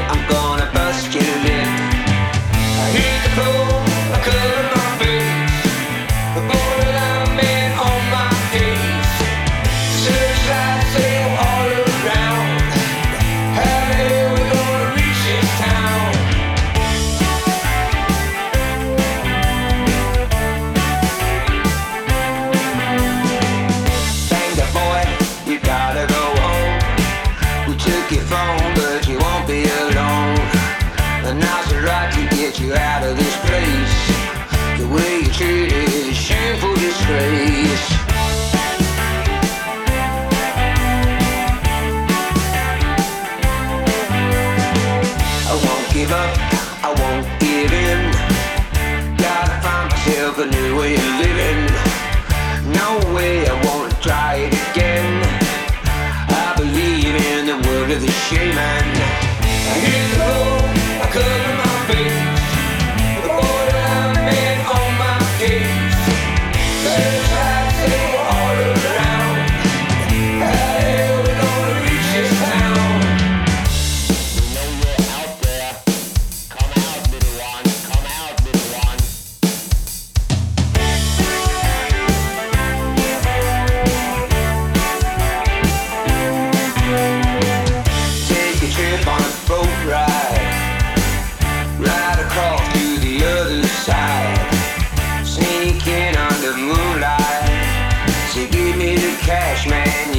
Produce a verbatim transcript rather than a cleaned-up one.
I'm gonna bust your lip. I hit the floor, I cover my face, the borderline man on my face. Searchlights sail all around. How the hell we gonna reach this town? Finger boy, you gotta go home. We took your phone, but you won't be alone. And now's the right to get you out of this place. The way you treat it is shameful disgrace. I won't give up, I won't give in. Gotta find myself a new way of living. No way, I won't try it again. I believe in the word of the shaman. I hear the floor, I cover my face, the borderline man on my case. Searchlights sail all around. How the hell we gonna reach this town? We know you're out there. Come out, little one. Come out, little one. Take a trip on a boat ride, ride across to the other side, sneak in under moonlight. So give me the cash, man.